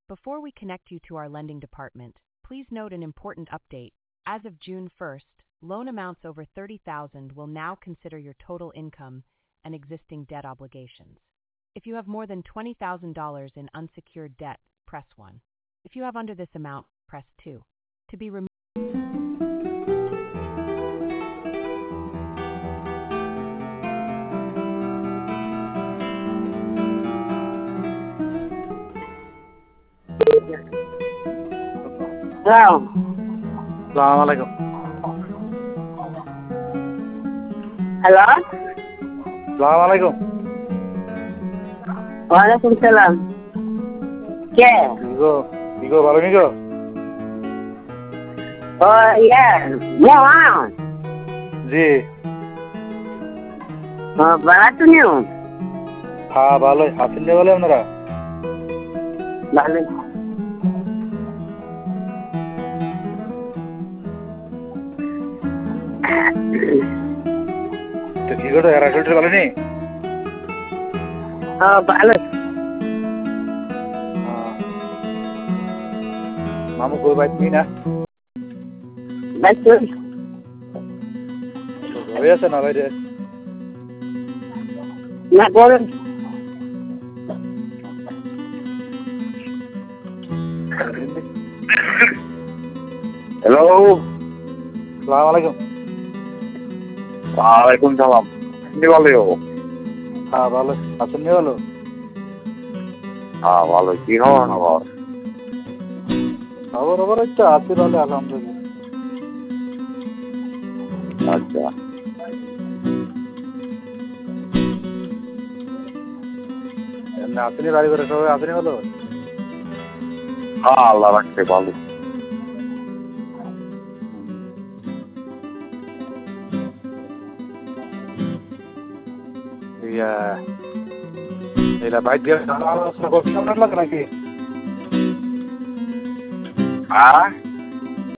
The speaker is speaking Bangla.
Before we connect you to our lending department, please note an important update. As of June 1st, loan amounts over $30,000 will now consider your total income and existing debt obligations. If you have more than $20,000 in unsecured debt, press 1. If you have under this amount, press 2. To be removed. Hello. Assalamu alaikum. Hello. Assalamu alaikum. Walaikum salam. ¿Qué? Digo, ¿vale, amigo? Oh, yeah. Yeah, জি ভালো নিও হ্যাঁ ভালোই আছেন রে বলে আপনারা ভালো তো কি করে রাসুলটা ভালো নেই ভালো মামু কই বাইতে না বাইতে ঘরে আছে না বাইরে না বলেন হ্যালো আসসালামু আলাইকুম ওয়ালাইকুম সালাম আপনি ভালো হ্যাঁ ভালো আছেন নি ভালো হ্যাঁ ভালো কি খবর আবার খবর একটা আছে ভালো আলহামদুলিল্লাহ আচ্ছা এমনি আপনি বাড়ি করে সবাই আপনি ভালো হ্যাঁ আল্লাহ রাখতে ভালো এরা বাইক দিয়ে আলোচনা করছি আপনার লাগে নাকি হ্যাঁ